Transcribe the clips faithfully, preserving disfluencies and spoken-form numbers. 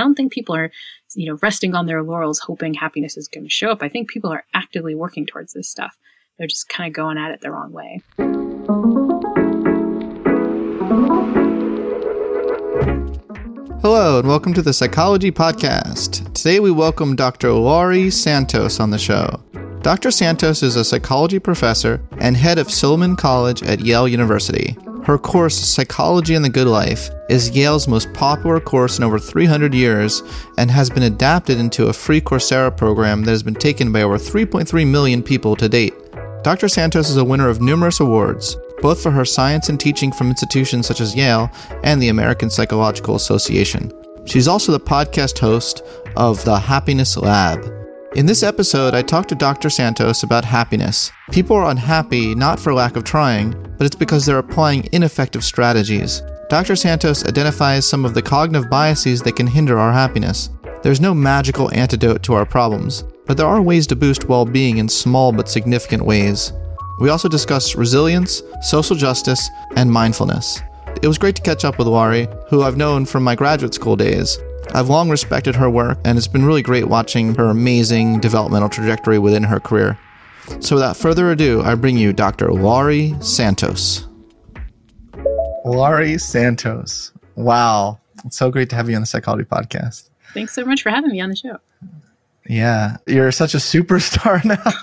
don't think people are, you know, resting on their laurels hoping happiness is going to show up. I think people are actively working towards this stuff. They're just kind of going at it the wrong way. Hello, and welcome to the Psychology Podcast. Today we welcome Doctor Laurie Santos on the show. Doctor Santos is a psychology professor and head of Silliman College at Yale University. Her course, Psychology and the Good Life, is Yale's most popular course in over three hundred years and has been adapted into a free Coursera program that has been taken by over three point three million people to date. Doctor Santos is a winner of numerous awards, both for her science and teaching from institutions such as Yale and the American Psychological Association. She's also the podcast host of The Happiness Lab. In this episode, I talked to Doctor Santos about happiness. People are unhappy not for lack of trying, but it's because they're applying ineffective strategies. Doctor Santos identifies some of the cognitive biases that can hinder our happiness. There's no magical antidote to our problems, but there are ways to boost well-being in small but significant ways. We also discuss resilience, social justice, and mindfulness. It was great to catch up with Laurie, who I've known from my graduate school days. I've long respected her work, and it's been really great watching her amazing developmental trajectory within her career. So without further ado, I bring you Doctor Laurie Santos. Laurie Santos. Wow. It's so great to have you on the Psychology Podcast. Thanks so much for having me on the show. Yeah. You're such a superstar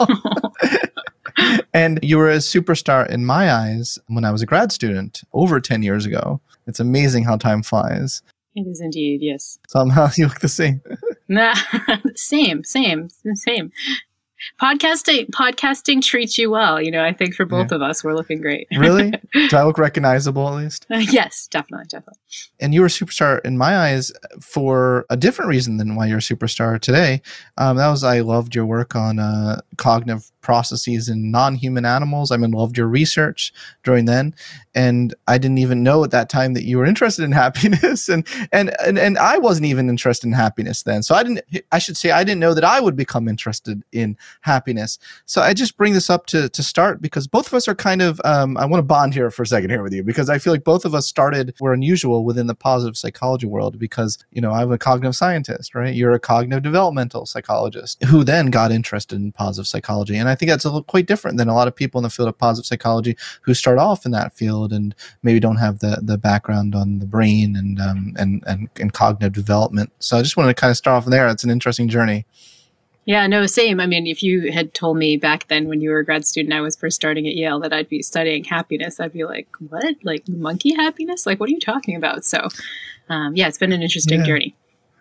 now. And you were a superstar in my eyes when I was a grad student over ten years ago. It's amazing how time flies. It is indeed, yes. Somehow you look the same. Nah, same, same, same. Podcasting podcasting treats you well. You know, I think for both yeah. of us, we're looking great. Really? Do I look recognizable at least? Uh, yes, definitely, definitely. And you were a superstar in my eyes for a different reason than why you're a superstar today. Um, that was I loved your work on uh, cognitive processes in non-human animals. I mean, loved your research during then. And I didn't even know at that time that you were interested in happiness. And, and, and, and I wasn't even interested in happiness then. So I didn't, I should say, I didn't know that I would become interested in happiness. So I just bring this up to, to start because both of us are kind of, um, I want to bond here for a second here with you because I feel like both of us started, were unusual within the positive psychology world because, you know, I'm a cognitive scientist, right? You're a cognitive developmental psychologist who then got interested in positive psychology. And I think that's a little quite different than a lot of people in the field of positive psychology who start off in that field and maybe don't have the, the background on the brain and, um, and, and, and cognitive development. So I just wanted to kind of start off there. It's an interesting journey. Yeah, no, same. I mean, if you had told me back then when you were a grad student, I was first starting at Yale, that I'd be studying happiness, I'd be like, what? Like monkey happiness? Like, what are you talking about? So, um, yeah, it's been an interesting yeah. journey.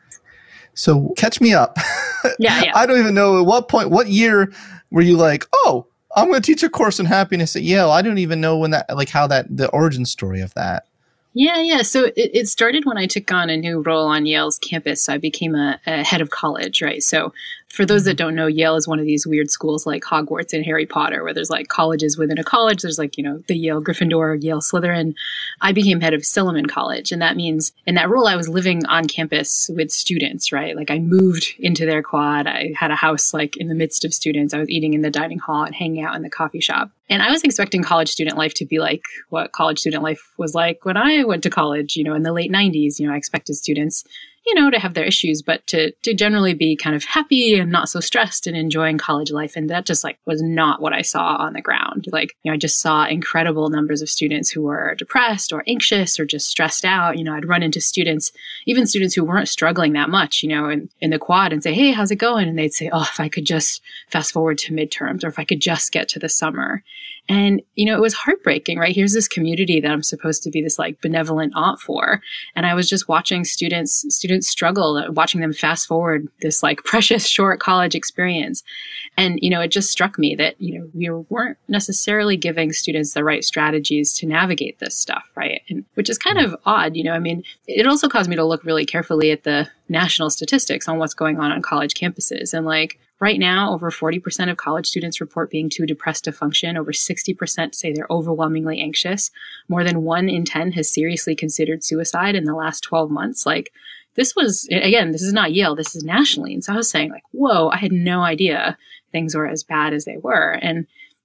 So catch me up. Yeah, yeah. I don't even know at what point, what year were you like, oh, I'm going to teach a course on happiness at Yale. I don't even know when that, like how that, the origin story of that. Yeah, yeah. So it, it started when I took on a new role on Yale's campus. So I became a, a head of college, right? So for those that don't know, Yale is one of these weird schools like Hogwarts and Harry Potter, where there's like colleges within a college. There's like, you know, the Yale Gryffindor, Yale Slytherin. I became head of Silliman College. And that means in that role, I was living on campus with students, right? Like I moved into their quad. I had a house like in the midst of students. I was eating in the dining hall and hanging out in the coffee shop. And I was expecting college student life to be like what college student life was like when I went to college, you know, in the late nineties. You know, I expected students, you know, to have their issues, but to to generally be kind of happy and not so stressed and enjoying college life. And that just like was not what I saw on the ground. Like, you know, I just saw incredible numbers of students who were depressed or anxious or just stressed out. You know, I'd run into students, even students who weren't struggling that much, you know, in, in the quad and say, hey, how's it going? And they'd say, oh, if I could just fast forward to midterms or if I could just get to the summer. And, you know, it was heartbreaking, right? Here's this community that I'm supposed to be this like benevolent aunt for. And I was just watching students, students struggle, watching them fast forward this like precious short college experience. And, you know, it just struck me that, you know, we weren't necessarily giving students the right strategies to navigate this stuff, right? And which is kind of odd, you know, I mean, it also caused me to look really carefully at the national statistics on what's going on on college campuses. And like, right now, over forty percent of college students report being too depressed to function. Over sixty percent say they're overwhelmingly anxious. More than one in ten has seriously considered suicide in the last twelve months. Like, this was, again, this is not Yale, this is nationally. And so I was saying like, whoa, I had no idea things were as bad as they were. And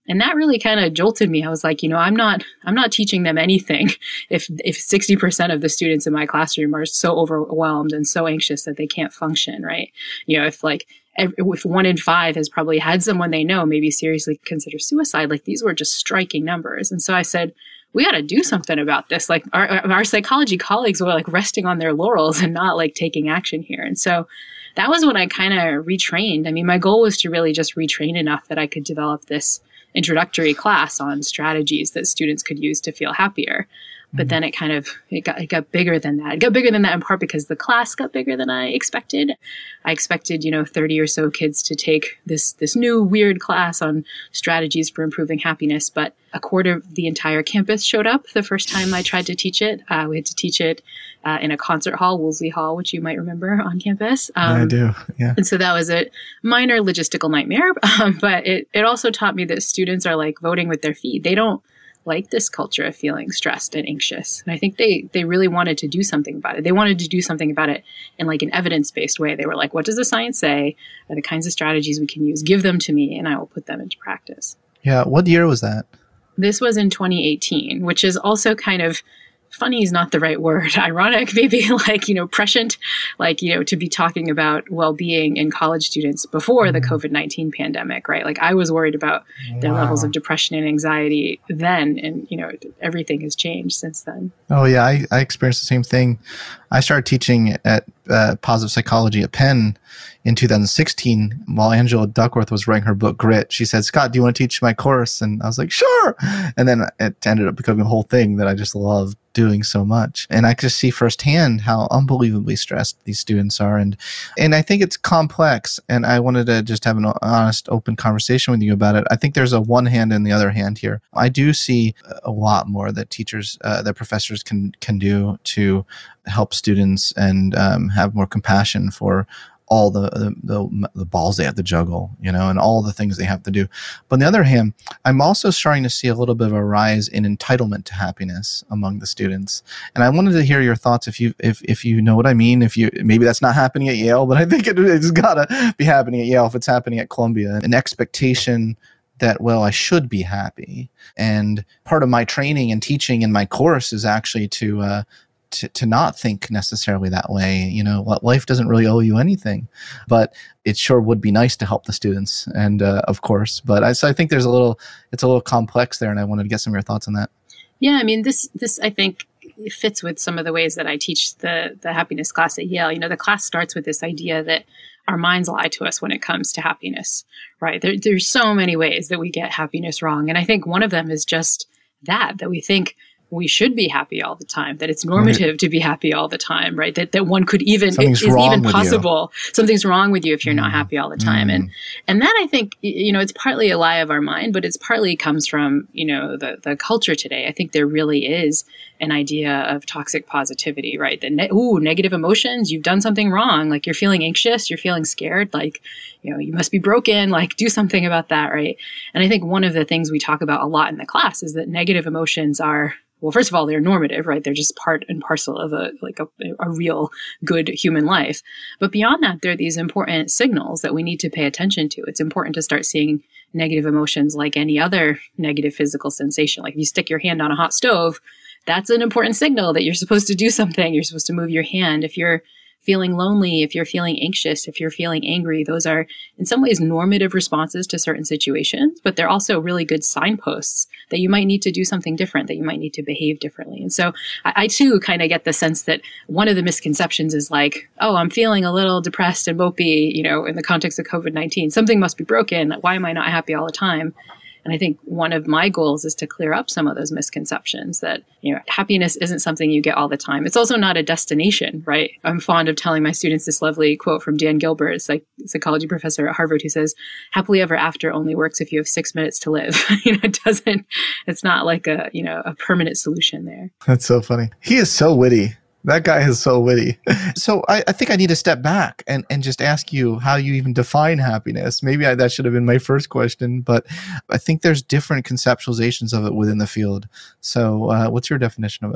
And that really kind of jolted me. I was like, you know, I'm not, I'm not teaching them anything if, if sixty percent of the students in my classroom are so overwhelmed and so anxious that they can't function, right? You know, if like, if one in five has probably had someone they know maybe seriously consider suicide, like these were just striking numbers. And so I said, we got to do something about this. Like our, our psychology colleagues were like resting on their laurels and not like taking action here. And so that was when I kind of retrained. I mean, my goal was to really just retrain enough that I could develop this introductory class on strategies that students could use to feel happier. But then it kind of, it got, it got bigger than that. It got bigger than that in part because the class got bigger than I expected. I expected, you know, thirty or so kids to take this, this new weird class on strategies for improving happiness. But a quarter of the entire campus showed up the first time I tried to teach it. Uh, we had to teach it uh, in a concert hall, Woolsey Hall, which you might remember on campus. Um, yeah, I do. Yeah. And so that was a minor logistical nightmare. Um, but it, it also taught me that students are like voting with their feet. They don't like this culture of feeling stressed and anxious. And I think they they really wanted to do something about it. They wanted to do something about it in like an evidence-based way. They were like, what does the science say? Are the kinds of strategies we can use? Give them to me and I will put them into practice. Yeah. What year was that? This was in twenty eighteen, which is also kind of, funny is not the right word, ironic, maybe like, you know, prescient, like, you know, to be talking about well-being in college students before the COVID nineteen pandemic, right? Like I was worried about their Wow. levels of depression and anxiety then, and, you know, everything has changed since then. Oh yeah, I, I experienced the same thing. I started teaching at uh, positive psychology at Penn in two thousand sixteen while Angela Duckworth was writing her book Grit. She said, Scott, do you want to teach my course? And I was like, sure. And then it ended up becoming a whole thing that I just loved doing so much. And I could see firsthand how unbelievably stressed these students are. And and I think it's complex. And I wanted to just have an honest, open conversation with you about it. I think there's a one hand and the other hand here. I do see a lot more that teachers, uh, that professors can can do to help students and um, have more compassion for all the, the the the balls they have to juggle, you know, and all the things they have to do. But on the other hand, I'm also starting to see a little bit of a rise in entitlement to happiness among the students. And I wanted to hear your thoughts if you if if you know what I mean. If you maybe that's not happening at Yale, but I think it, it's gotta be happening at Yale if it's happening at Columbia. An expectation that, well, I should be happy. And part of my training and teaching in my course is actually to uh, To, to not think necessarily that way. You know, life doesn't really owe you anything, but it sure would be nice to help the students. And uh, of course, but I, so I think there's a little, it's a little complex there. And I wanted to get some of your thoughts on that. Yeah. I mean, this, this, I think fits with some of the ways that I teach the, the happiness class at Yale. You know, the class starts with this idea that our minds lie to us when it comes to happiness, right? There, there's so many ways that we get happiness wrong. And I think one of them is just that, that we think we should be happy all the time, that it's normative right. to be happy all the time, right? That that one could even, Something's it is wrong even with possible. You. Something's wrong with you if you're mm. not happy all the time. Mm. And and that I think, you know, it's partly a lie of our mind, but it's partly comes from, you know, the, the culture today. I think there really is an idea of toxic positivity, right? That, ne- ooh, negative emotions, you've done something wrong. Like you're feeling anxious, you're feeling scared, like, you know, you must be broken, like do something about that, right? And I think one of the things we talk about a lot in the class is that negative emotions are, well, first of all, they're normative, right? They're just part and parcel of a like a, a real good human life. But beyond that, there are these important signals that we need to pay attention to. It's important to start seeing negative emotions like any other negative physical sensation. Like if you stick your hand on a hot stove, that's an important signal that you're supposed to do something. You're supposed to move your hand. If you're feeling lonely, if you're feeling anxious, if you're feeling angry, those are in some ways normative responses to certain situations, but they're also really good signposts that you might need to do something different, that you might need to behave differently. And so I, I too kind of get the sense that one of the misconceptions is like, oh, I'm feeling a little depressed and mopey, you know, in the context of COVID nineteen, something must be broken. Why am I not happy all the time? And I think one of my goals is to clear up some of those misconceptions that, you know, happiness isn't something you get all the time. It's also not a destination, right? I'm fond of telling my students this lovely quote from Dan Gilbert, a psychology professor at Harvard, who says, happily ever after only works if you have six minutes to live. you know, it doesn't, it's not like a, you know, a permanent solution there. That's so funny. He is so witty. That guy is so witty. So I, I think I need to step back and, and just ask you how you even define happiness. Maybe I, that should have been my first question, but I think there's different conceptualizations of it within the field. So uh, what's your definition of it?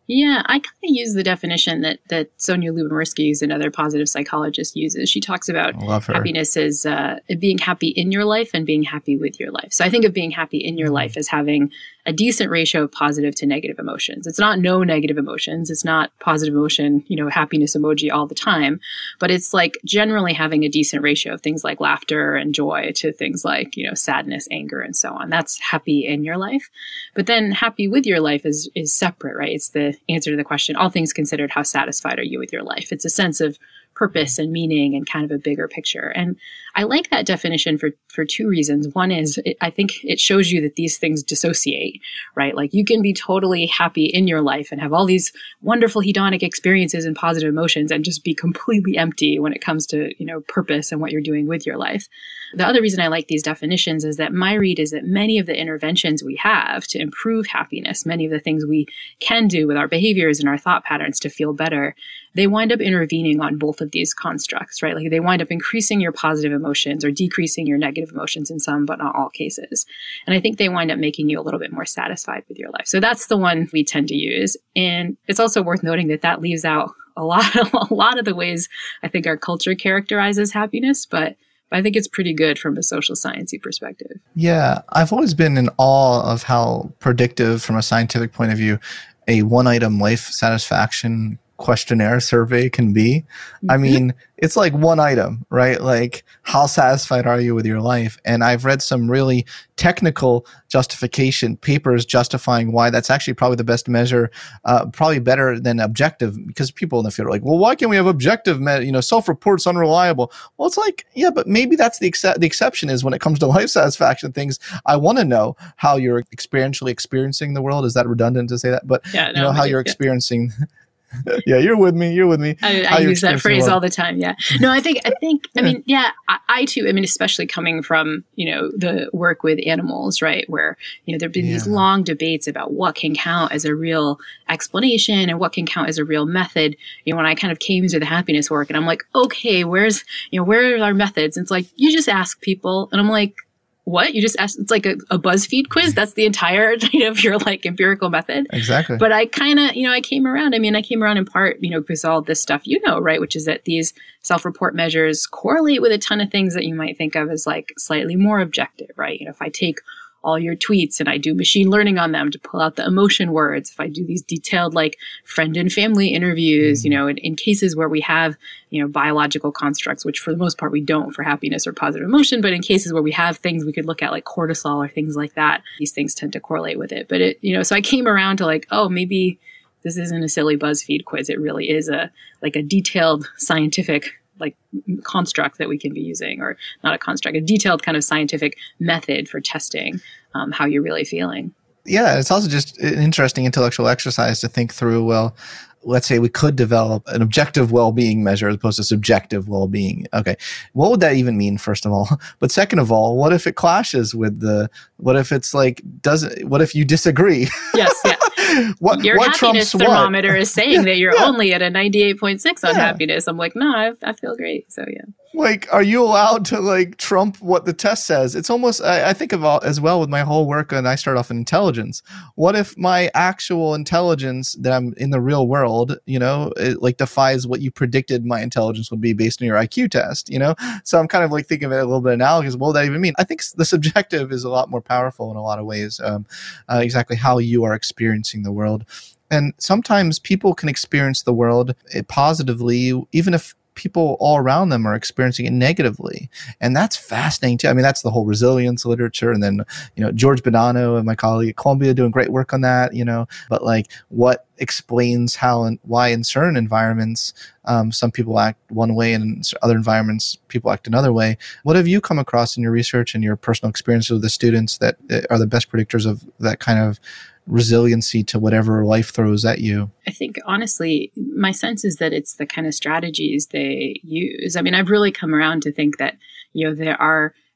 Yeah, I kind of use the definition that that Sonia Lyubomirsky, who's another positive psychologist, uses. She talks about happiness as uh, being happy in your life and being happy with your life. So I think of being happy in your life as having a decent ratio of positive to negative emotions. It's not no negative emotions. It's not positive emotion, you know, happiness emoji all the time, but it's like generally having a decent ratio of things like laughter and joy to things like, you know, sadness, anger, and so on. That's happy in your life. But then happy with your life is is separate, right? It's the answer to the question, all things considered, how satisfied are you with your life? It's a sense of purpose and meaning and kind of a bigger picture. And I like that definition for, for two reasons. One is it, I think it shows you that these things dissociate, right? Like you can be totally happy in your life and have all these wonderful hedonic experiences and positive emotions and just be completely empty when it comes to, you know, purpose and what you're doing with your life. The other reason I like these definitions is that my read is that many of the interventions we have to improve happiness, many of the things we can do with our behaviors and our thought patterns to feel better, they wind up intervening on both of these constructs, right? Like they wind up increasing your positive emotions or decreasing your negative emotions in some, but not all cases. And I think they wind up making you a little bit more satisfied with your life. So that's the one we tend to use. And it's also worth noting that that leaves out a lot, a lot of the ways I think our culture characterizes happiness, but I think it's pretty good from a social sciencey perspective. Yeah, I've always been in awe of how predictive from a scientific point of view a one-item life satisfaction questionnaire survey can be. Mm-hmm. I mean, it's like one item, right? Like, how satisfied are you with your life? And I've read some really technical justification papers justifying why that's actually probably the best measure, uh, probably better than objective, because people in the field are like, well, why can't we have objective, me- you know, self-report's unreliable. Well, it's like, yeah, but maybe that's the, ex- the exception is when it comes to life satisfaction things. I want to know how you're experientially experiencing the world. Is that redundant to say that? But yeah, no, you know, how you're yeah. experiencing yeah, you're with me. You're with me. I, I use that phrase all the time. Yeah. No, I think, I think, I mean, yeah, I, I too, I mean, especially coming from, you know, the work with animals, right? Where, you know, there've been yeah. these long debates about what can count as a real explanation and what can count as a real method. You know, when I kind of came to the happiness work and I'm like, okay, where's, you know, where are our methods? And it's like, you just ask people. And I'm like, what? You just asked, it's like a, a BuzzFeed quiz. That's the entire kind of your like empirical method. Exactly. But I kind of, you know, I came around. I mean, I came around in part, you know, because all this stuff, you know, right, which is that these self-report measures correlate with a ton of things that you might think of as like slightly more objective, right? You know, if I take all your tweets and I do machine learning on them to pull out the emotion words, if I do these detailed like friend and family interviews, mm-hmm. you know, in, in cases where we have, you know, biological constructs, which for the most part we don't for happiness or positive emotion, but in cases where we have things we could look at like cortisol or things like that, these things tend to correlate with it. But it, you know, so I came around to like, oh, maybe this isn't a silly BuzzFeed quiz. It really is a like a detailed scientific like construct that we can be using, or not a construct, a detailed kind of scientific method for testing um, how you're really feeling. Yeah, it's also just an interesting intellectual exercise to think through, well, let's say we could develop an objective well-being measure as opposed to subjective well-being. Okay, what would that even mean, first of all? But second of all, what if it clashes with the, what if it's like, doesn't, what if you disagree? Yes, yeah. what, Your what happiness thermometer what? is saying yeah, that you're yeah. only at a ninety-eight point six on yeah. happiness. I'm like, no, I, I feel great. So yeah. Like, are you allowed to like trump what the test says? It's almost, I, I think of all, as well with my whole work, and I start off in intelligence. What if my actual intelligence that I'm in the real world, you know, it like defies what you predicted my intelligence would be based on your I Q test, you know? So I'm kind of like thinking of it a little bit analogous. What would that even mean? I think the subjective is a lot more powerful in a lot of ways, um, uh, exactly how you are experiencing the world. And sometimes people can experience the world positively, even if people all around them are experiencing it negatively. And that's fascinating too. I mean, that's the whole resilience literature. And then, you know, George Bonanno and my colleague at Columbia doing great work on that, you know, but like what explains how and why in certain environments, um, some people act one way and in other environments, people act another way. What have you come across in your research and your personal experiences with the students that are the best predictors of that kind of resiliency to whatever life throws at you? I think, honestly, my sense is that it's the kind of strategies they use. I mean, I've really come around to think that, you know, there are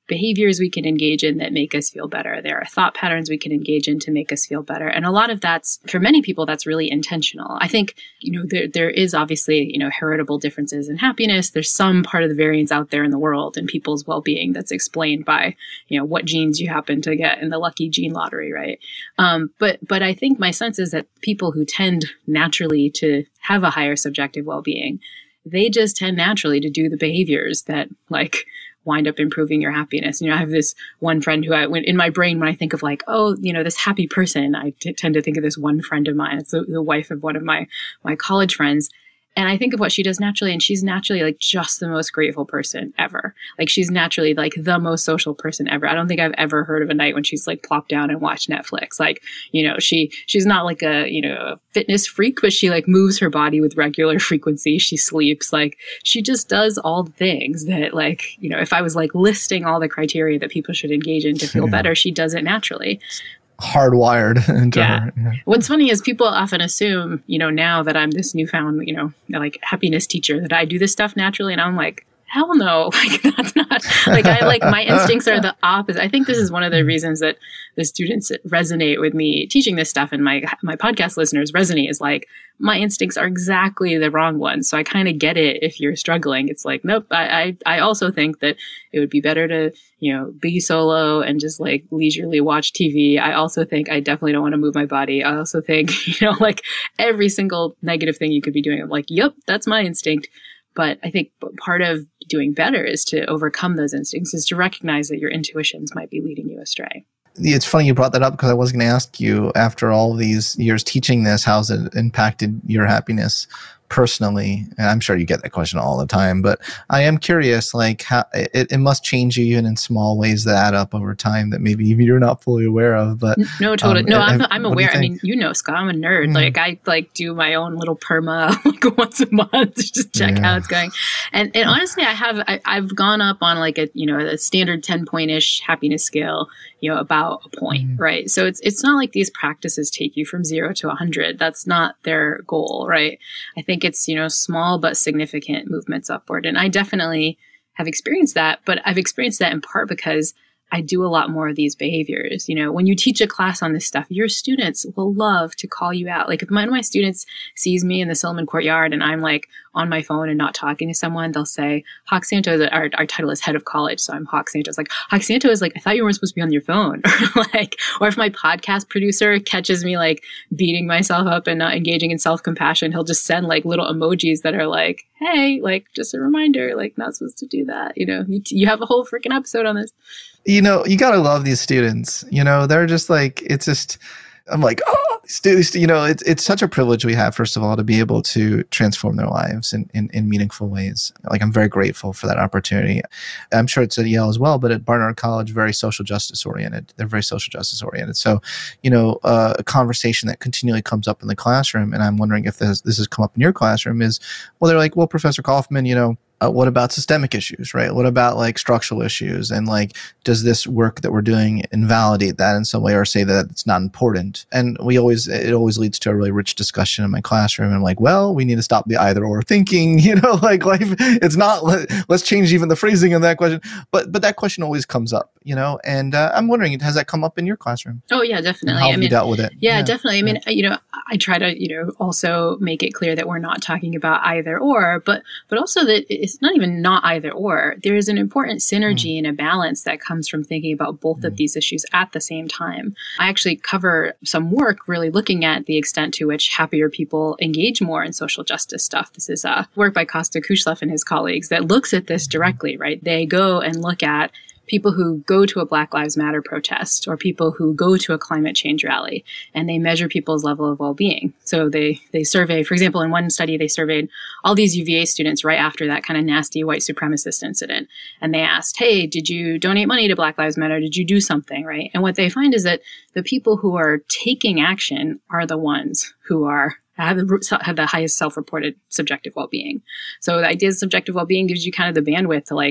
behaviors we can engage in that make us feel better. There are thought patterns we can engage in to make us feel better. And a lot of that's, for many people, that's really intentional. I think, you know, there there is obviously, you know, heritable differences in happiness. There's some part of the variance out there in the world and people's well-being that's explained by, you know, what genes you happen to get in the lucky gene lottery, right? Um, but but I think my sense is that people who tend naturally to have a higher subjective well-being, they just tend naturally to do the behaviors that, like, wind up improving your happiness. You know, I have this one friend who I, when in my brain, when I think of like, oh, you know, this happy person, I t- tend to think of this one friend of mine. It's the, the wife of one of my, my college friends. And I think of what she does naturally, and she's naturally like just the most grateful person ever. Like she's naturally like the most social person ever. I don't think I've ever heard of a night when she's like plopped down and watched Netflix. Like, you know, she, she's not like a, you know, fitness freak, but she like moves her body with regular frequency. She sleeps. Like she just does all the things that, like, you know, if I was like listing all the criteria that people should engage in to feel yeah. better, she does it naturally. Hardwired into yeah. her. Yeah. What's funny is people often assume, you know, now that I'm this newfound, you know, like happiness teacher, that I do this stuff naturally. And I'm like, hell no, like that's not, like I like my instincts are the opposite. I think this is one of the reasons that the students resonate with me teaching this stuff, and my my podcast listeners resonate, is like my instincts are exactly the wrong ones. So I kind of get it if you're struggling. It's like, nope, I, I I also think that it would be better to, you know, be solo and just like leisurely watch T V. I also think I definitely don't want to move my body. I also think, you know, like every single negative thing you could be doing, I'm like, yep, that's my instinct. But I think part of doing better is to overcome those instincts, is to recognize that your intuitions might be leading you astray. It's funny you brought that up, because I was going to ask you, after all these years teaching this, how's it impacted your happiness personally? And I'm sure you get that question all the time, but I am curious, like how it, it must change you even in small ways that add up over time that maybe even you're not fully aware of. But no, totally. Um, no, I'm, I'm aware. I think? mean, you know, Scott, I'm a nerd. Mm-hmm. Like I like do my own little perma like once a month to just check yeah. how it's going. And and honestly, I have, I, I've gone up on like a, you know, a standard ten point ish happiness scale, you know, about a point, mm-hmm. right? So it's, it's not like these practices take you from zero to a hundred. That's not their goal, right? I think it's, you know, small but significant movements upward. And I definitely have experienced that, but I've experienced that in part because I do a lot more of these behaviors. You know, when you teach a class on this stuff, your students will love to call you out. Like if one of my students sees me in the Silliman courtyard and I'm like on my phone and not talking to someone, they'll say, Hawk Santos, our, our title is head of college. So I'm Hawk Santos. Like Hawk Santos, like, I thought you weren't supposed to be on your phone. Or like, or if my podcast producer catches me like beating myself up and not engaging in self-compassion, he'll just send like little emojis that are like, hey, like just a reminder, like not supposed to do that. You know, you, you have a whole freaking episode on this. You know, you got to love these students. You know, they're just like, it's just, I'm like, oh, students, you know, it's it's such a privilege we have, first of all, to be able to transform their lives in, in, in meaningful ways. Like, I'm very grateful for that opportunity. I'm sure it's at Yale as well, but at Barnard College, very social justice oriented. They're very social justice oriented. So, you know, uh, a conversation that continually comes up in the classroom, and I'm wondering if this, this has come up in your classroom, is, well, they're like, well, Professor Kaufman, you know, Uh, what about systemic issues, right? What about like structural issues? And like, does this work that we're doing invalidate that in some way, or say that it's not important? And we always, it always leads to a really rich discussion in my classroom. And I'm like, well, we need to stop the either or thinking, you know, like life, it's not, let, let's change even the phrasing of that question. But, but that question always comes up, you know, and uh, I'm wondering, has that come up in your classroom? Oh yeah, definitely. And how have I mean, you dealt with it? Yeah, yeah. definitely. I mean, yeah. you know, I try to, you know, also make it clear that we're not talking about either or, but, but also that it's not even not either or. There is an important synergy mm. and a balance that comes from thinking about both mm. of these issues at the same time. I actually cover some work really looking at the extent to which happier people engage more in social justice stuff. This is a work by Kosta Kushlev and his colleagues that looks at this directly, right? They go and look at people who go to a Black Lives Matter protest or people who go to a climate change rally, and they measure people's level of well-being. So they they survey, for example, in one study, they surveyed all these U V A students right after that kind of nasty white supremacist incident. And they asked, hey, did you donate money to Black Lives Matter? Did you do something, right? And what they find is that the people who are taking action are the ones who are have the, have the highest self-reported subjective well-being. So the idea of subjective well-being gives you kind of the bandwidth to like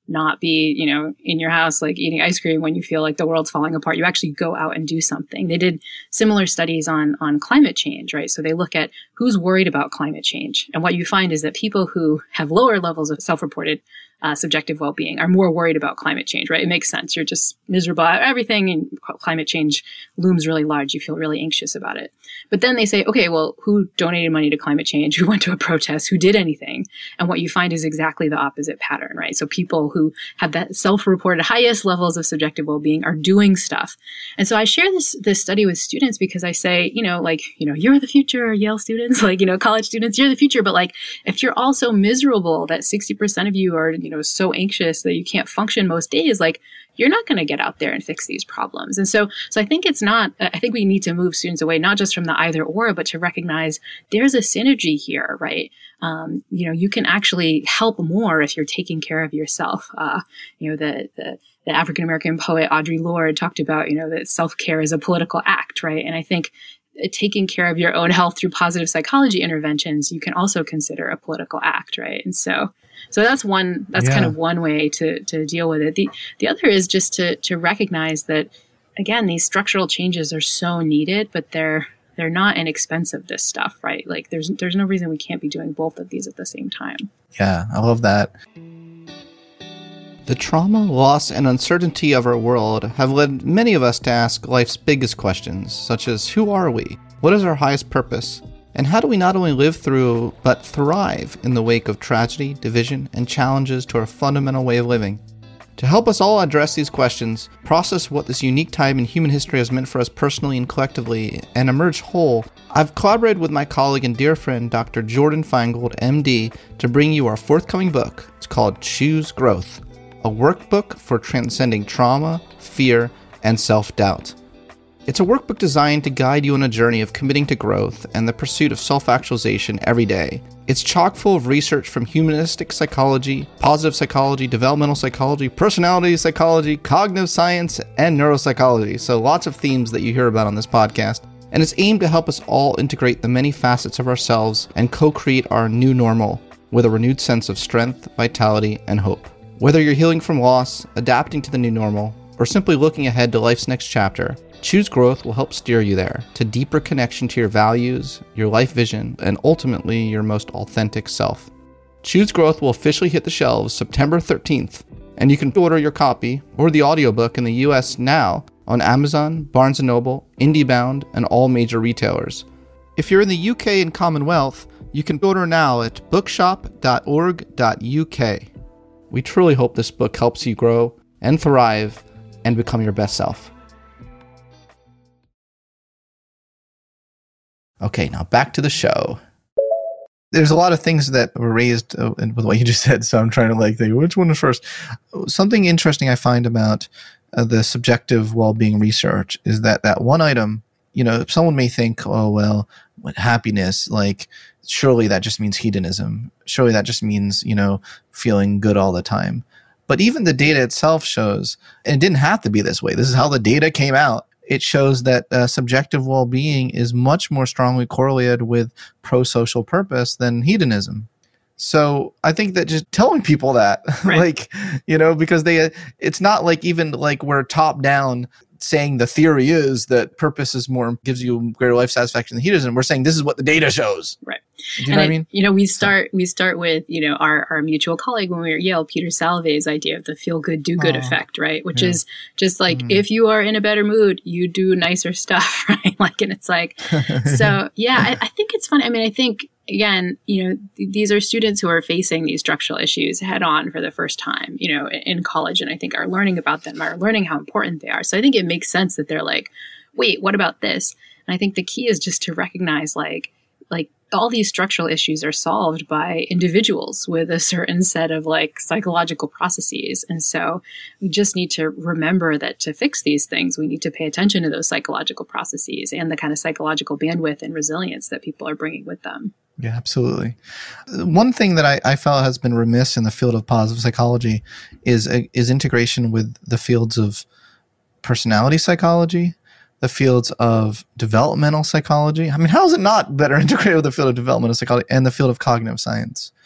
not be, you know, in your house, like eating ice cream when you feel like the world's falling apart. You actually go out and do something. They did similar studies on, on climate change, right? So they look at who's worried about climate change. And what you find is that people who have lower levels of self-reported uh, subjective well-being are more worried about climate change, right? It makes sense. You're just miserable about everything, and climate change looms really large. You feel really anxious about it. But then they say, okay, well, who donated money to climate change? Who went to a protest? Who did anything? And what you find is exactly the opposite pattern, right? So people who have that self-reported highest levels of subjective well-being are doing stuff. And so I share this, this study with students because I say, you know, like, you know, you're the future, Yale students, like, you know, college students, you're the future. But like, if you're all so miserable that sixty percent of you are, you know, so anxious that you can't function most days, like, you're not going to get out there and fix these problems. And so, so I think it's not, I think we need to move students away, not just from the either or, but to recognize there's a synergy here, right? Um, you know, you can actually help more if you're taking care of yourself. Uh, you know, the, the, the African-American poet Audre Lorde talked about, you know, that self-care is a political act, right? And I think taking care of your own health through positive psychology interventions, you can also consider a political act, right? And so, so that's one, that's yeah. kind of one way to, to deal with it. The, the other is just to, to recognize that, again, these structural changes are so needed, but they're, they're not inexpensive, this stuff, right? Like there's, there's no reason we can't be doing both of these at the same time. Yeah, I love that. The trauma, loss, and uncertainty of our world have led many of us to ask life's biggest questions, such as who are we? What is our highest purpose? And how do we not only live through, but thrive in the wake of tragedy, division, and challenges to our fundamental way of living? To help us all address these questions, process what this unique time in human history has meant for us personally and collectively, and emerge whole, I've collaborated with my colleague and dear friend, Doctor Jordan Feingold, M D, to bring you our forthcoming book. It's called Choose Growth, a workbook for transcending trauma, fear, and self-doubt. It's a workbook designed to guide you on a journey of committing to growth and the pursuit of self-actualization every day. It's chock full of research from humanistic psychology, positive psychology, developmental psychology, personality psychology, cognitive science, and neuropsychology. So lots of themes that you hear about on this podcast. And it's aimed to help us all integrate the many facets of ourselves and co-create our new normal with a renewed sense of strength, vitality, and hope. Whether you're healing from loss, adapting to the new normal, or simply looking ahead to life's next chapter, Choose Growth will help steer you there to deeper connection to your values, your life vision, and ultimately your most authentic self. Choose Growth will officially hit the shelves September thirteenth, and you can order your copy or the audiobook in the U S now on Amazon, Barnes and Noble, IndieBound, and all major retailers. If you're in the U K and Commonwealth, you can order now at bookshop dot org dot U K. We truly hope this book helps you grow and thrive and become your best self. Okay, now back to the show. There's a lot of things that were raised uh, with what you just said, so I'm trying to like think, which one is first? Something interesting I find about uh, the subjective well-being research is that that one item, you know, someone may think, oh, well, with happiness, like, surely that just means hedonism. Surely that just means, you know, feeling good all the time. But even the data itself shows, and it didn't have to be this way. This is how the data came out. It shows that uh, subjective well-being is much more strongly correlated with pro-social purpose than hedonism. So I think that just telling people that, right. like, you know, because they, it's not like even like we're top down saying the theory is that purpose is more, gives you greater life satisfaction than hedonism. We're saying this is what the data shows. Right. Do you and know I, what I mean? You know, we start we start with, you know, our, our mutual colleague when we were at Yale, Peter Salovey's idea of the feel good, do good oh, effect, right? Which yeah. is just like, mm. if you are in a better mood, you do nicer stuff, right? Like, and it's like, so yeah, I, I think it's fun. I mean, I think, again, you know, th- these are students who are facing these structural issues head on for the first time, you know, in, in college. And I think are learning about them, are learning how important they are. So I think it makes sense that they're like, wait, what about this? And I think the key is just to recognize like, like all these structural issues are solved by individuals with a certain set of like psychological processes. And so we just need to remember that to fix these things, we need to pay attention to those psychological processes and the kind of psychological bandwidth and resilience that people are bringing with them. Yeah, absolutely. One thing that I, I felt has been remiss in the field of positive psychology is is integration with the fields of personality psychology, the fields of developmental psychology. I mean, how is it not better integrated with the field of developmental psychology and the field of cognitive science?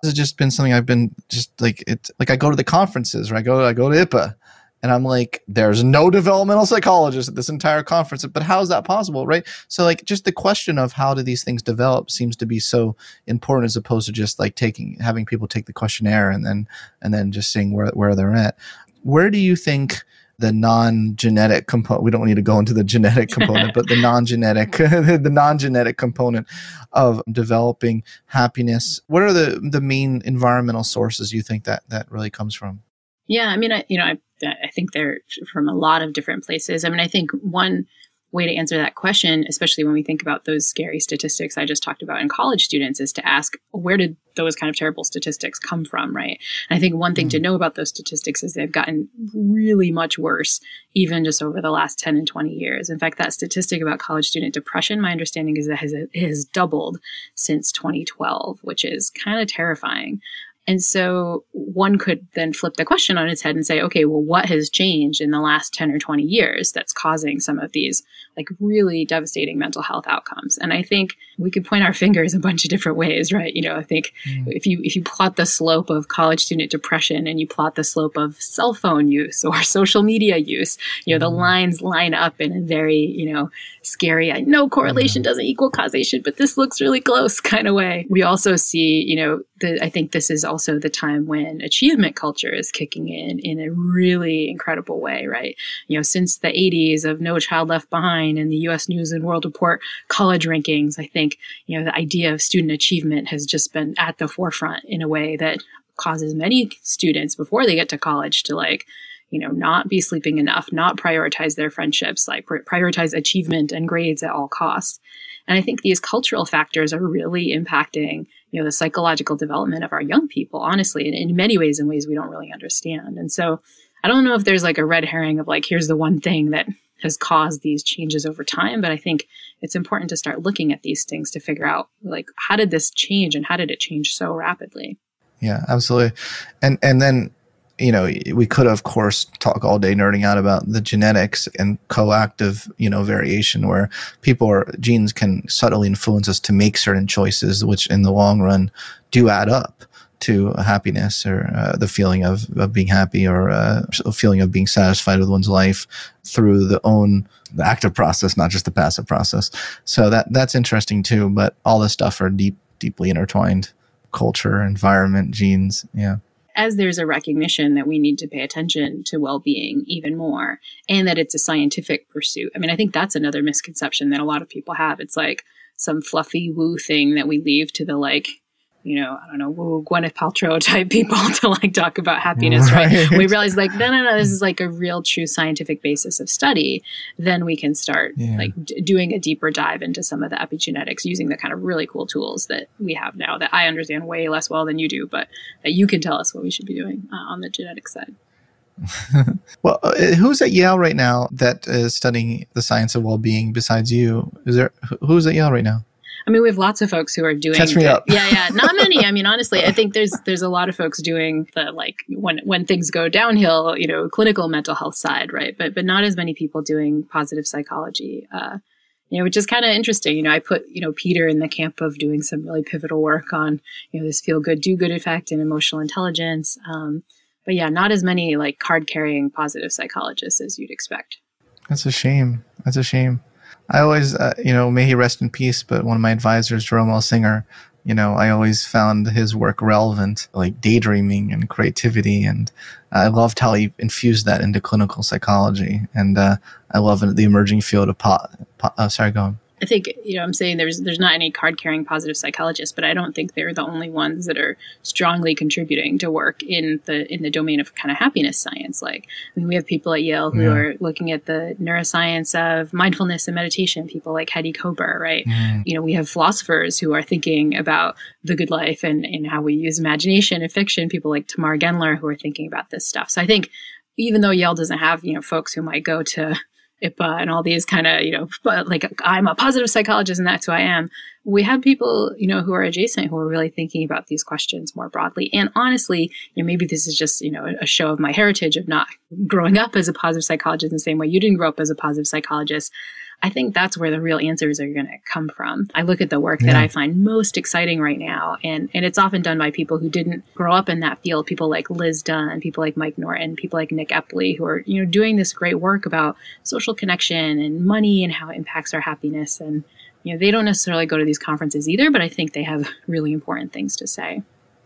It's just been something I've been just like, it, like I go to the conferences, right? I go, I go to I P A. And I'm like, there's no developmental psychologist at this entire conference. But how is that possible, right? So like just the question of how do these things develop seems to be so important, as opposed to just like taking having people take the questionnaire and then and then just seeing where, where they're at. Where do you think the non-genetic component, we don't need to go into the genetic component, but the non-genetic, the non-genetic component of developing happiness, what are the, the main environmental sources you think that that really comes from? Yeah, I mean, I, you know, I, I think they're from a lot of different places. I mean, I think one way to answer that question, especially when we think about those scary statistics I just talked about in college students, is to ask, where did those kind of terrible statistics come from, right? And I think one thing mm-hmm. to know about those statistics is they've gotten really much worse, even just over the last ten and twenty years. In fact, that statistic about college student depression, my understanding is that it has, it has doubled since twenty twelve, which is kind of terrifying. And so one could then flip the question on its head and say, okay, well, what has changed in the last ten or twenty years that's causing some of these like really devastating mental health outcomes? And I think we could point our fingers a bunch of different ways, right? You know, I think mm. if you if you plot the slope of college student depression and you plot the slope of cell phone use or social media use, you know, the mm. lines line up in a very, you know, scary, I know correlation mm. doesn't equal causation, but this looks really close kind of way. We also see, you know, the, I think this is also the time when achievement culture is kicking in in a really incredible way, right? You know, since the eighties of No Child Left Behind and the U S News and World Report college rankings, I think, you know, the idea of student achievement has just been at the forefront in a way that causes many students before they get to college to like, you know, not be sleeping enough, not prioritize their friendships, like pr- prioritize achievement and grades at all costs. And I think these cultural factors are really impacting, you know, the psychological development of our young people, honestly, and in many ways, in ways we don't really understand. And so I don't know if there's like a red herring of like, here's the one thing that has caused these changes over time, but I think it's important to start looking at these things to figure out like, how did this change and how did it change so rapidly? Yeah, absolutely. And, and then, you know, we could, of course, talk all day nerding out about the genetics and coactive, you know, variation where people or genes can subtly influence us to make certain choices, which in the long run do add up to happiness or uh, the feeling of, of being happy or uh, a feeling of being satisfied with one's life through the own the active process, not just the passive process. So that that's interesting too. But all this stuff are deep, deeply intertwined: culture, environment, genes. Yeah. As there's a recognition that we need to pay attention to well-being even more, and that it's a scientific pursuit. I mean, I think that's another misconception that a lot of people have. It's like some fluffy woo thing that we leave to the like, you know, I don't know, woo Gwyneth Paltrow type people to like talk about happiness, right? right? We realize like, no, no, no, this is like a real true scientific basis of study. Then we can start yeah. like d- doing a deeper dive into some of the epigenetics using the kind of really cool tools that we have now that I understand way less well than you do, but that you can tell us what we should be doing uh, on the genetic side. Well, uh, who's at Yale right now that is studying the science of well-being besides you? Is there, who's at Yale right now? I mean, we have lots of folks who are doing. Catch me the, up. Yeah, yeah, not many. I mean, honestly, I think there's there's a lot of folks doing the like when when things go downhill, you know, clinical mental health side, right? But but not as many people doing positive psychology. Uh, you know, which is kind of interesting. You know, I put you know Peter in the camp of doing some really pivotal work on you know this feel good, do good effect and emotional intelligence. Um, but yeah, not as many like card carrying positive psychologists as you'd expect. That's a shame. That's a shame. I always, uh, you know, may he rest in peace, but one of my advisors, Jerome L. Singer, you know, I always found his work relevant, like daydreaming and creativity. And I loved how he infused that into clinical psychology. And uh, I love the emerging field of, po- po- oh, sorry, go on. I think, you know, I'm saying there's there's not any card-carrying positive psychologists, but I don't think they're the only ones that are strongly contributing to work in the in the domain of kind of happiness science. Like, I mean, we have people at Yale who yeah. are looking at the neuroscience of mindfulness and meditation, people like Heidi Kober, right? Mm. You know, we have philosophers who are thinking about the good life and, and how we use imagination and fiction, people like Tamar Genler who are thinking about this stuff. So I think even though Yale doesn't have, you know, folks who might go to I P A and all these kind of, you know, like I'm a positive psychologist and that's who I am. we have people, you know, who are adjacent who are really thinking about these questions more broadly. And honestly, you know, maybe this is just, you know, a show of my heritage of not growing up as a positive psychologist in the same way you didn't grow up as a positive psychologist. I think that's where the real answers are going to come from. I look at the work yeah. that I find most exciting right now, and, and it's often done by people who didn't grow up in that field, people like Liz Dunn, people like Mike Norton, people like Nick Epley, who are, you know, doing this great work about social connection and money and how it impacts our happiness. And, you know, they don't necessarily go to these conferences either, but I think they have really important things to say.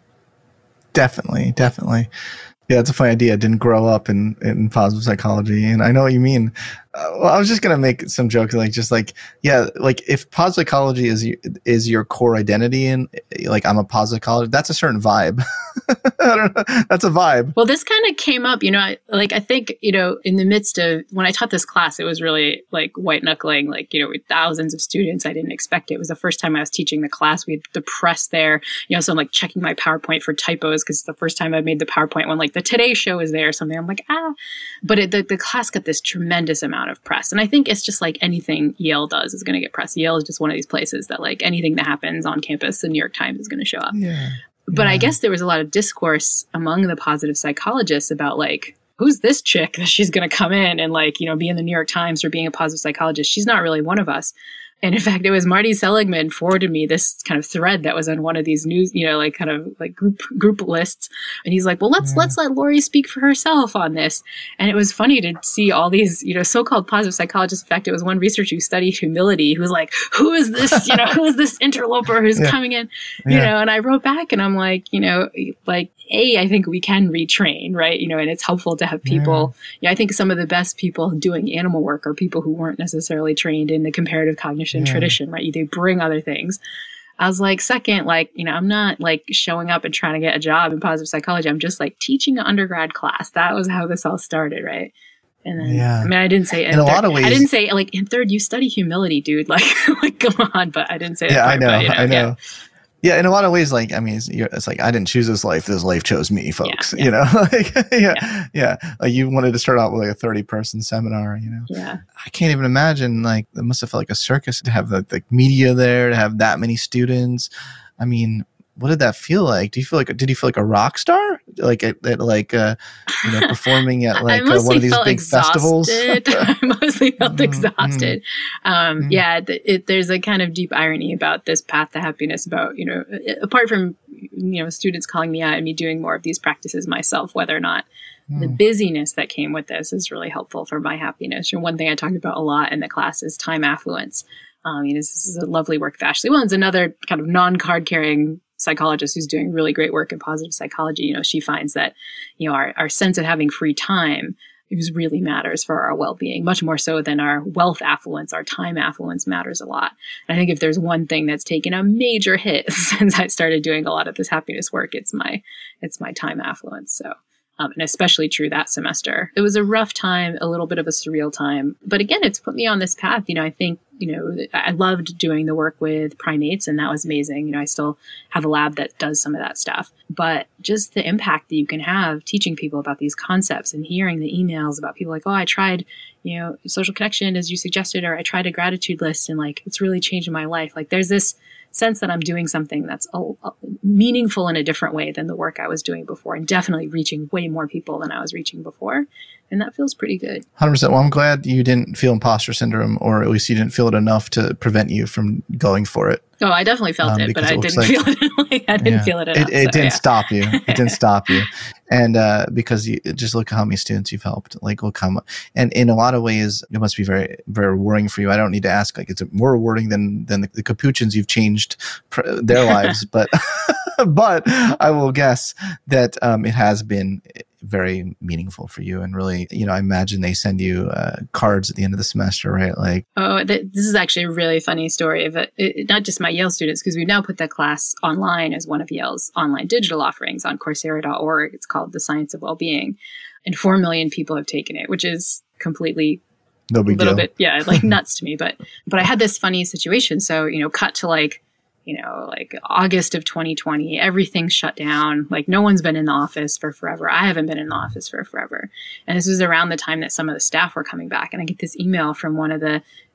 Definitely, definitely. Yeah, it's a funny idea. I didn't grow up in, in positive psychology. And I know what you mean. Uh, well, I was just going to make some jokes, like, just like, yeah, like if positive psychology is, is your core identity and like, I'm a positive psychologist, that's a certain vibe. I don't know. That's a vibe. Well, this kind of came up, you know, I, like, I think, you know, in the midst of when I taught this class, it was really like white knuckling, like, you know, with thousands of students. I didn't expect it. It was the first time I was teaching the class. We had the press there, you know, so I'm like checking my PowerPoint for typos because it's the first time I made the PowerPoint when like the Today Show is there or something. I'm like, ah, but it, the, the class got this tremendous amount of press. And I think it's just like anything Yale does is going to get press. Yale is just one of these places that like anything that happens on campus, the New York Times is going to show up. Yeah. But yeah. I guess there was a lot of discourse among the positive psychologists about like, who's this chick that she's going to come in and like, you know, be in the New York Times for being a positive psychologist? She's not really one of us. And in fact, it was Marty Seligman forwarded me this kind of thread that was on one of these news, you know, like kind of like group group lists. And he's like, well, let's yeah. let's let Lori speak for herself on this. And it was funny to see all these, you know, so-called positive psychologists. In fact, it was one researcher who studied humility who was like, who is this, you know, who is this interloper who's yeah. coming in, you yeah. know? And I wrote back and I'm like, you know, like, A, I think we can retrain, right? You know, and it's helpful to have people, yeah. yeah, I think some of the best people doing animal work are people who weren't necessarily trained in the comparative cognition yeah. tradition, right? They bring other things. I was like, second, like, you know, I'm not like showing up and trying to get a job in positive psychology. I'm just like teaching an undergrad class. That was how this all started, right? And then, yeah. I mean, I didn't say in, in a third, lot of ways. I didn't say like in third, you study humility, dude. Like, like come on, but I didn't say that. Yeah, part, I know, but, you know, I know. Yeah. Yeah, in a lot of ways, like, I mean, it's, you're, it's like, I didn't choose this life. This life chose me, folks. Yeah, yeah. You know, like, yeah, yeah. yeah. Like you wanted to start out with like a thirty person seminar, you know? Yeah. I can't even imagine, like, it must have felt like a circus to have the, the media there, to have that many students. I mean, what did that feel like? Do you feel like, did you feel like a rock star? Like, at, at like, uh, you know, performing at like uh, one of these big festivals? I mostly felt exhausted. Mm-hmm. Um, mm-hmm. Yeah, th- it, there's a kind of deep irony about this path to happiness about, you know, apart from, you know, students calling me out and me doing more of these practices myself, whether or not mm. the busyness that came with this is really helpful for my happiness. And one thing I talked about a lot in the class is time affluence. Um, you know, this is a lovely work of Ashley Williams, another kind of non-card carrying psychologist who's doing really great work in positive psychology. You know, she finds that, you know, our, our sense of having free time is really matters for our well-being, much more so than our wealth affluence. Our time affluence matters a lot. And I think if there's one thing that's taken a major hit since I started doing a lot of this happiness work, it's my, it's my time affluence. So, um, and especially true that semester. It was a rough time, a little bit of a surreal time. But again, it's put me on this path. You know, I think, you know, I loved doing the work with primates, and that was amazing. You know, I still have a lab that does some of that stuff. But just the impact that you can have teaching people about these concepts and hearing the emails about people like, oh, I tried, you know, social connection as you suggested, or I tried a gratitude list and like, it's really changed my life. Like there's this sense that I'm doing something that's a, a meaningful in a different way than the work I was doing before, and definitely reaching way more people than I was reaching before. And that feels pretty good. one hundred percent. Well, I'm glad you didn't feel imposter syndrome, or at least you didn't feel it enough to prevent you from going for it. Oh, I definitely felt um, it, but it I didn't like, feel it. Like, I didn't yeah, feel it enough. It, it so, didn't yeah. stop you. It didn't stop you. And uh, because you just look how many students you've helped, like will come. And in a lot of ways, it must be very, very rewarding for you. I don't need to ask, like, it's more rewarding than, than the, the Capuchins you've changed pr- their lives. But, but I will guess that um, it has been very meaningful for you. And really, you know, I imagine they send you uh, cards at the end of the semester, right? Like, oh, th- this is actually a really funny story of it, it not just my Yale students, because we've now put that class online as one of Yale's online digital offerings on Coursera dot org. It's called The Science of Wellbeing, and four million people have taken it, which is completely no big a little deal. bit, yeah, like nuts to me. But but I had this funny situation. So, you know, cut to like, you know, like August of twenty twenty, everything's shut down. Like no one's been in the office for forever. I haven't been in the office for forever. And this was around the time that some of the staff were coming back. And I get this email from one of the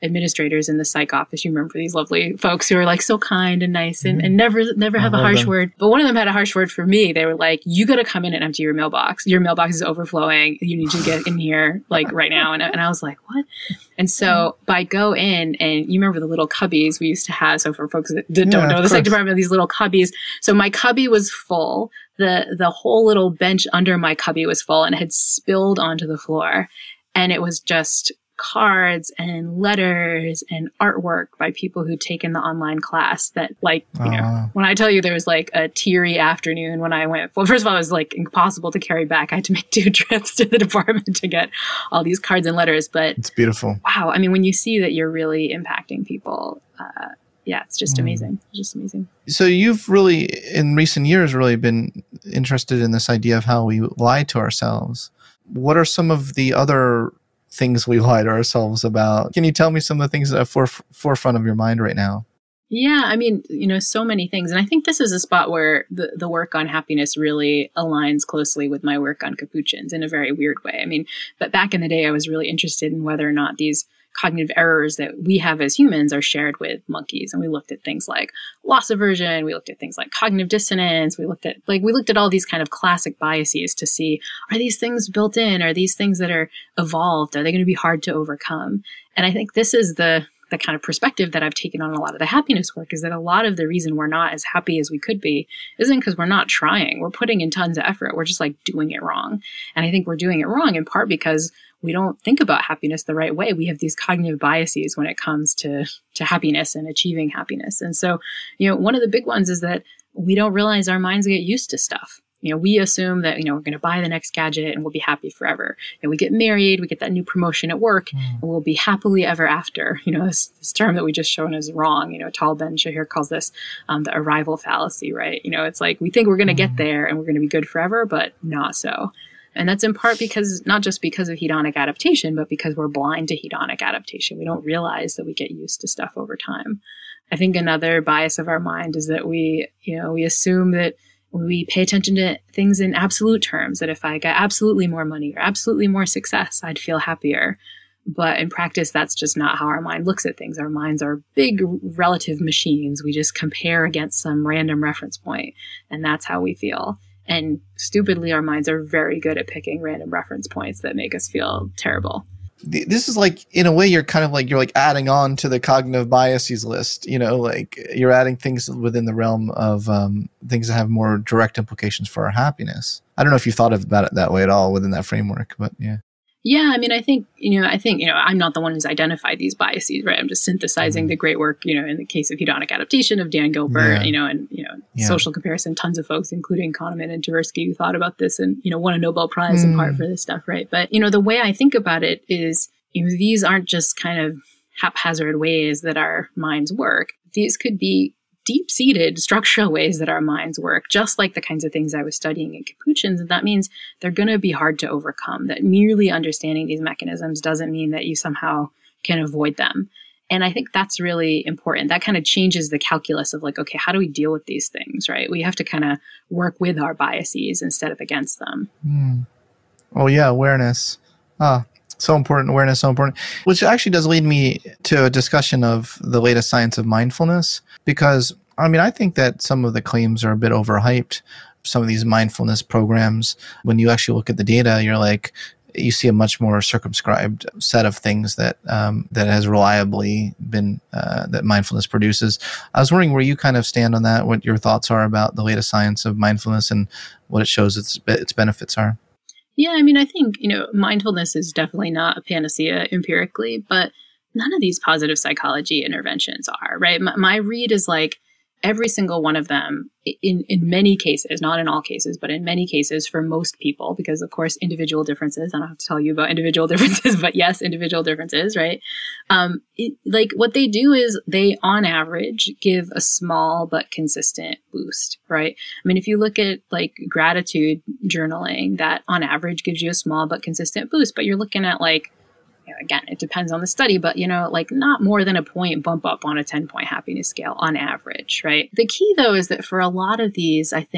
administrators in the psych office. You remember these lovely folks who are like so kind and nice and, and never, never have a harsh them. word. But one of them had a harsh word for me. They were like, you got to come in and empty your mailbox. Your mailbox is overflowing. You need to get in here like right now. And, and I was like, what? And so I go in, and you remember the little cubbies we used to have. So for folks that don't yeah, know, the psych department, these little cubbies. So my cubby was full. The, the whole little bench under my cubby was full and it had spilled onto the floor. And it was just cards and letters and artwork by people who'd taken the online class that, like, you uh. know, when I tell you there was like a teary afternoon when I went, well, first of all, it was like impossible to carry back. I had to make two trips to the department to get all these cards and letters. But it's beautiful. Wow. I mean, when you see that you're really impacting people, uh, yeah, it's just mm. amazing. It's just amazing. So you've really, in recent years, really been interested in this idea of how we lie to ourselves. What are some of the other things we lie to ourselves about? Can you tell me some of the things that are for, forefront of your mind right now? Yeah, I mean, you know, so many things. And I think this is a spot where the, the work on happiness really aligns closely with my work on capuchins in a very weird way. I mean, but back in the day, I was really interested in whether or not these cognitive errors that we have as humans are shared with monkeys. And we looked at things like loss aversion. We looked at things like cognitive dissonance. We looked at like, we looked at all these kind of classic biases to see, are these things built in? Are these things that are evolved? Are they going to be hard to overcome? And I think this is the, the kind of perspective that I've taken on a lot of the happiness work, is that a lot of the reason we're not as happy as we could be isn't because we're not trying. We're putting in tons of effort. We're just like doing it wrong. And I think we're doing it wrong in part because we don't think about happiness the right way. We have these cognitive biases when it comes to, to happiness and achieving happiness. And so, you know, one of the big ones is that we don't realize our minds get used to stuff. You know, we assume that, you know, we're going to buy the next gadget and we'll be happy forever. And we get married, we get that new promotion at work, mm. and we'll be happily ever after. You know, this, this term that we just shown is wrong. You know, Tal Ben-Shahar calls this um, the arrival fallacy, right? You know, it's like we think we're going to mm. get there and we're going to be good forever, but not so. And that's in part because, not just because of hedonic adaptation, but because we're blind to hedonic adaptation. We don't realize that we get used to stuff over time. I think another bias of our mind is that we, you know, we assume that we pay attention to things in absolute terms, that if I got absolutely more money or absolutely more success, I'd feel happier. But in practice, that's just not how our mind looks at things. Our minds are big relative machines. We just compare against some random reference point, and that's how we feel. And stupidly, our minds are very good at picking random reference points that make us feel terrible. This is like, in a way, you're kind of like, you're like adding on to the cognitive biases list, you know, like you're adding things within the realm of um, things that have more direct implications for our happiness. I don't know if you thought about it that way at all within that framework, but yeah. Yeah, I mean, I think, you know, I think, you know, I'm not the one who's identified these biases, right? I'm just synthesizing mm-hmm. the great work, you know, in the case of hedonic adaptation of Dan Gilbert, yeah. you know, and, you know, yeah. social comparison, tons of folks, including Kahneman and Tversky, who thought about this and, you know, won a Nobel Prize mm. in part for this stuff, right? But, you know, the way I think about it is, you know, these aren't just kind of haphazard ways that our minds work. These could be deep-seated structural ways that our minds work, just like the kinds of things I was studying in capuchins. And that means they're going to be hard to overcome, that merely understanding these mechanisms doesn't mean that you somehow can avoid them. And I think that's really important. That kind of changes the calculus of like, okay, how do we deal with these things, right? We have to kind of work with our biases instead of against them. Mm. Oh, yeah, awareness. Ah. So important, awareness, so important, which actually does lead me to a discussion of the latest science of mindfulness, because, I mean, I think that some of the claims are a bit overhyped. Some of these mindfulness programs, when you actually look at the data, you're like, you see a much more circumscribed set of things that um, that has reliably been, uh, that mindfulness produces. I was wondering where you kind of stand on that, what your thoughts are about the latest science of mindfulness and what it shows its its benefits are. Yeah, I mean, I think, you know, mindfulness is definitely not a panacea empirically, but none of these positive psychology interventions are, right? My, my read is like every single one of them, in, in many cases, not in all cases, but in many cases for most people, because of course, individual differences, I don't have to tell you about individual differences, but yes, individual differences, right? Um, it, like what they do is they, on average, give a small but consistent boost, right? I mean, if you look at like gratitude journaling, that on average gives you a small but consistent boost, but you're looking at like, again, it depends on the study, but, you know, like not more than a point bump up on a ten point happiness scale on average, right? The key, though, is that for a lot of these, I think,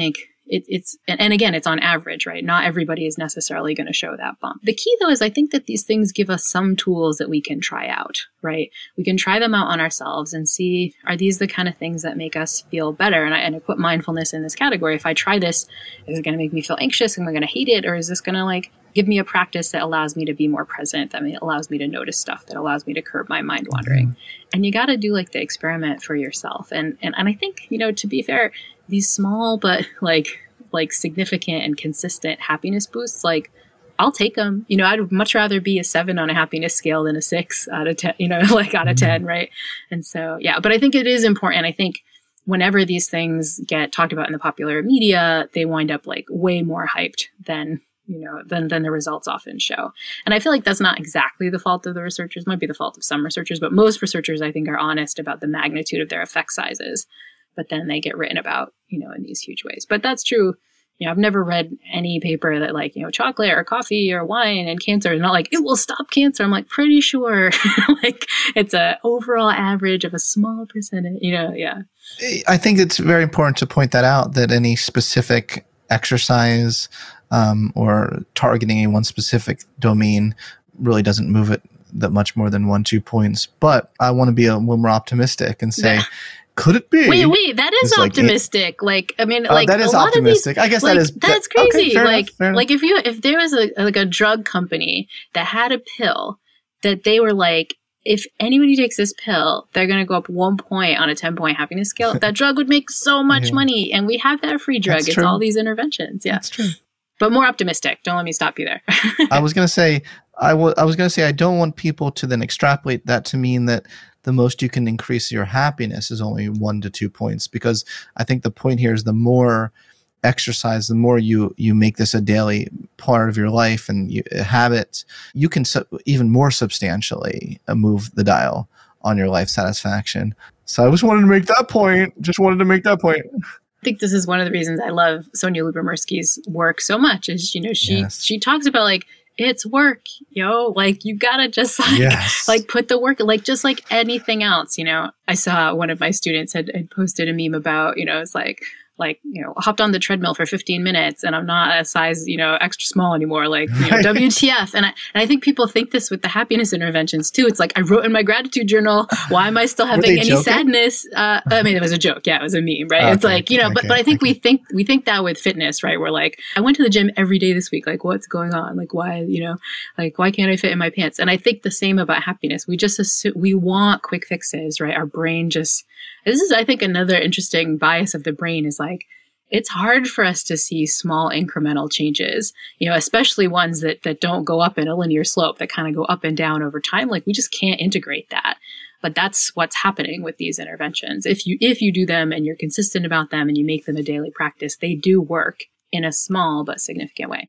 it, it's, and, and again, it's on average, right? Not everybody is necessarily going to show that bump. The key though is I think that these things give us some tools that we can try out, right? We can try them out on ourselves and see, are these the kind of things that make us feel better? And I, and I put mindfulness in this category. If I try this, is it going to make me feel anxious? Am I going to hate it? Or is this going to like give me a practice that allows me to be more present, that allows me to notice stuff, that allows me to curb my mind wandering? Mm-hmm. And you got to do like the experiment for yourself. And, and, and I think, you know, to be fair, these small, but like, like significant and consistent happiness boosts, like I'll take them. You know, I'd much rather be a seven on a happiness scale than a six out of ten, you know, like out of mm-hmm. ten. Right. And so, yeah, but I think it is important. I think whenever these things get talked about in the popular media, they wind up like way more hyped than, you know, than, than the results often show. And I feel like that's not exactly the fault of the researchers. It might be the fault of some researchers, but most researchers, I think, are honest about the magnitude of their effect sizes. But then they get written about, you know, in these huge ways. But that's true. You know, I've never read any paper that like, you know, chocolate or coffee or wine and cancer is not like, it will stop cancer. I'm like, pretty sure like it's a overall average of a small percentage, you know, yeah. I think it's very important to point that out, that any specific exercise um, or targeting a one specific domain really doesn't move it that much more than one, two points. But I want to be a little more optimistic and say, yeah. Could it be? Wait, wait, that is optimistic. Like, like, I mean, uh, like that is a lot optimistic. Of these, I guess like, that is that's that, crazy. Okay, fair like, enough, like if you if there was a like a drug company that had a pill that they were like, if anybody takes this pill, they're going to go up one point on a ten point happiness scale. That drug would make so much yeah. money, and we have that free drug. That's it's true. all these interventions. Yeah, that's true. But more optimistic. Don't let me stop you there. I was going to say, I, w- I was going to say, I don't want people to then extrapolate that to mean that the most you can increase your happiness is only one to two points, because I think the point here is the more exercise, the more you, you make this a daily part of your life and you have it, you can su- even more substantially move the dial on your life satisfaction. So I just wanted to make that point. Just wanted to make that point. I think this is one of the reasons I love Sonja Lyubomirsky's work so much is, you know, she, yes. she talks about like, it's work, yo, like you gotta just like, yes. like put the work, like just like anything else, you know. I saw one of my students had, had posted a meme about, you know, it's like, like, you know, hopped on the treadmill for fifteen minutes and I'm not a size, you know, extra small anymore. Like, you know, W T F. And I, and I think people think this with the happiness interventions too. It's like, I wrote in my gratitude journal, why am I still having any joking? sadness? Uh, I mean, it was a joke. Yeah, it was a meme, right? Okay, it's like, you know, okay, but, but I think okay. we think, we think that with fitness, right? We're like, I went to the gym every day this week. Like, what's going on? Like, why, you know, like, why can't I fit in my pants? And I think the same about happiness. We just assume, we want quick fixes, right? Our brain just, this is, I think, another interesting bias of the brain is like, it's hard for us to see small incremental changes, you know, especially ones that, that don't go up in a linear slope, that kind of go up and down over time. Like we just can't integrate that. But that's what's happening with these interventions. If you, if you do them and you're consistent about them and you make them a daily practice, they do work in a small but significant way.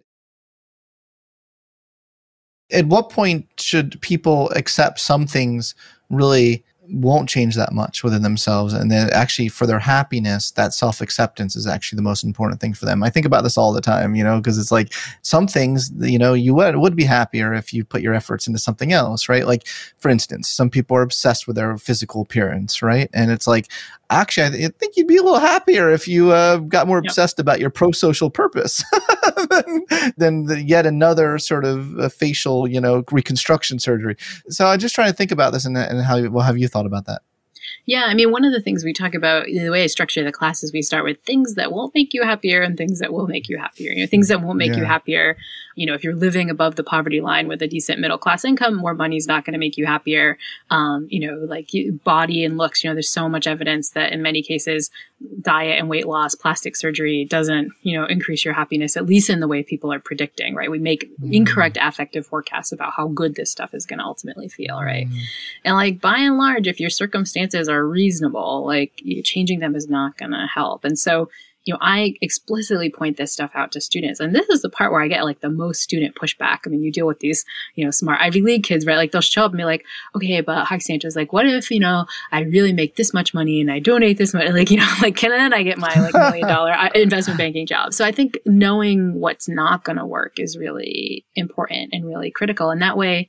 At what point should people accept some things really won't change that much within themselves, and then actually for their happiness, that self-acceptance is actually the most important thing for them? I think about this all the time, you know, because it's like some things, you know, you would, would be happier if you put your efforts into something else, right? Like, for instance, some people are obsessed with their physical appearance, right? And it's like, actually, I, th- I think you'd be a little happier if you uh, got more yep. obsessed about your pro-social purpose than, than the yet another sort of uh, facial, you know, reconstruction surgery. So I'm just trying to think about this and, and how, well, have you thought about that? Yeah, I mean, one of the things we talk about, the way I structure the classes, we start with things that won't make you happier and things that will make you happier. You know, things that won't make yeah. you happier. You know, if you're living above the poverty line with a decent middle class income, more money is not going to make you happier. Um, you know, like body and looks, you know, there's so much evidence that in many cases, diet and weight loss, plastic surgery doesn't, you know, increase your happiness, at least in the way people are predicting, right? We make mm. incorrect affective forecasts about how good this stuff is going to ultimately feel, right? Mm. And like, by and large, if your circumstances are reasonable, like changing them is not going to help. And so, you know, I explicitly point this stuff out to students. And this is the part where I get like the most student pushback. I mean, you deal with these, you know, smart Ivy League kids, right? Like they'll show up and be like, okay, but Hi Santa's like, what if, you know, I really make this much money and I donate this much, like, you know, like, can then I get my like million dollar investment banking job? So I think knowing what's not going to work is really important and really critical. And that way,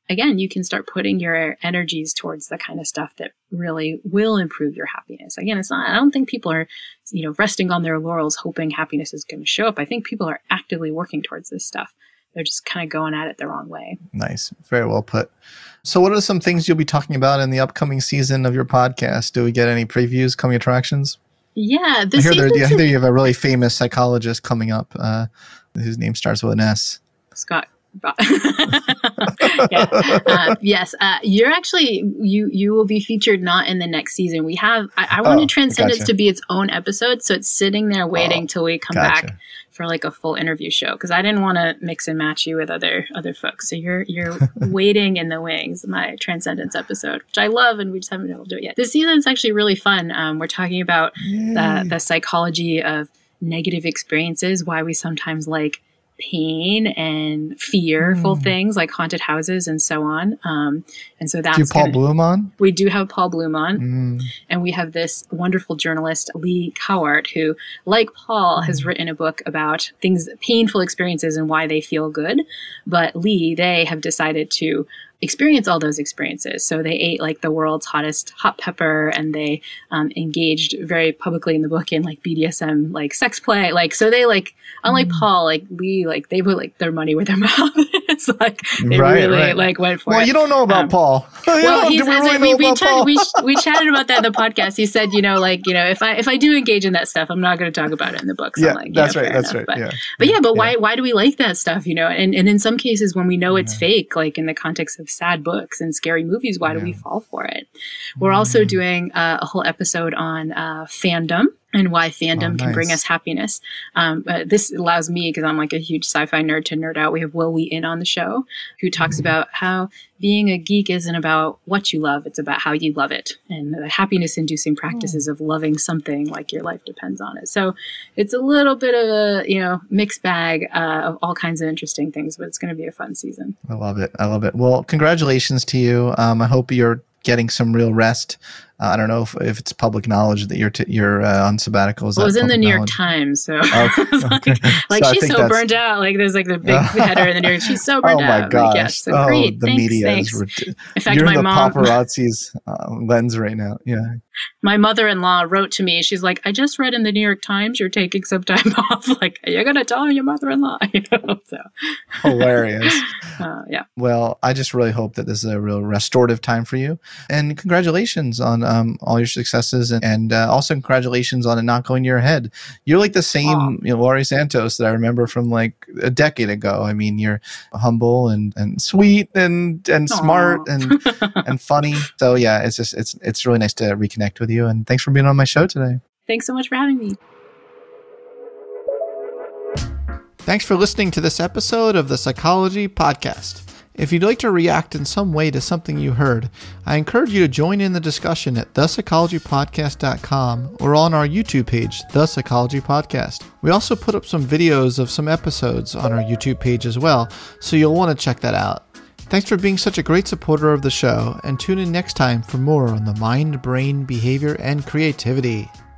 again, you can start putting your energies towards the kind of stuff that really will improve your happiness. Again, it's not, I don't think people are, you know, resting on their laurels hoping happiness is going to show up. I think people are actively working towards this stuff. They're just kind of going at it the wrong way. Nice. Very well put. So what are some things you'll be talking about in the upcoming season of your podcast? Do we get any previews, coming attractions? Yeah. The I, hear there, I hear you have a really famous psychologist coming up uh, whose name starts with an S. Scott. yeah. uh, yes, uh, you're actually you you will be featured not in the next season. We have I, I wanted oh, Transcendence gotcha. to be its own episode, so it's sitting there waiting oh, till we come gotcha. back for like a full interview show, because I didn't want to mix and match you with other other folks. So you're you're waiting in the wings, my Transcendence episode, which I love, and we just haven't been able to do it yet. This season is actually really fun. Um, we're talking about the the psychology of negative experiences, why we sometimes like pain and fearful mm. things like haunted houses and so on. Um, and so that's do you have Paul gonna, Bloom on? We do have Paul Bloom on. Mm. And we have this wonderful journalist, Lee Cowart, who, like Paul, mm. has written a book about things, painful experiences and why they feel good. But Lee, they have decided to experience all those experiences. So they ate like the world's hottest hot pepper, and they um, engaged very publicly in the book in like B D S M, like sex play. Like, so they like, unlike mm. Paul, like Lee, like they put like their money where their mouth is. Like they right, really right. like went for well, it. Well, you don't know about um, Paul. Well, he's, we, really we, we, about chat, Paul? we, we chatted about that in the podcast. He said, you know, like, you know, if I, if I do engage in that stuff, I'm not going to talk about it in the book. So yeah, I'm like, that's yeah, right. That's enough. right. But, yeah. but yeah, but yeah. why, why do we like that stuff? You know, and, and in some cases when we know it's yeah. fake, like in the context of sad books and scary movies, why yeah. do we fall for it? We're mm. also doing uh, a whole episode on uh, fandom and why fandom oh, nice. can bring us happiness. Um, uh, this allows me, because I'm like a huge sci-fi nerd, to nerd out. We have Will Wheaton on the show, who talks mm. about how being a geek isn't about what you love, it's about how you love it, and the happiness-inducing practices mm. of loving something like your life depends on it. So it's a little bit of a, you know, mixed bag uh, of all kinds of interesting things, but it's going to be a fun season. I love it. I love it. Well, congratulations to you. Um, I hope you're getting some real rest. Uh, I don't know if, if it's public knowledge that you're t- you're uh, on sabbatical. Is well, it was in the New knowledge? York Times, so okay. like, okay. like so she's so burned out. Like there's like the big header in the New York. She's so burned oh my out. gosh! Like, yes, so oh, great. the Thanks, media thanks. is rid- in fact, you're my in the mom, paparazzi's uh, lens right now. Yeah. My mother-in-law wrote to me. She's like, "I just read in the New York Times you're taking some time off. Like, you're gonna tell your mother-in-law." You know? So hilarious. Uh, yeah. Well, I just really hope that this is a real restorative time for you, and congratulations on um, all your successes, and, and uh, also congratulations on it not going to your head. You're like the same, oh. you know, Laurie Santos that I remember from like a decade ago. I mean, you're humble and, and sweet and and smart and and funny. So yeah, it's just it's it's really nice to reconnect with you, and thanks for being on my show today. Thanks so much for having me. Thanks for listening to this episode of the Psychology Podcast. If you'd like to react in some way to something you heard, I encourage you to join in the discussion at the psychology podcast dot com or on our YouTube page, The Psychology Podcast. We also put up some videos of some episodes on our YouTube page as well, so you'll want to check that out. Thanks for being such a great supporter of the show, and tune in next time for more on the mind, brain, behavior, and creativity.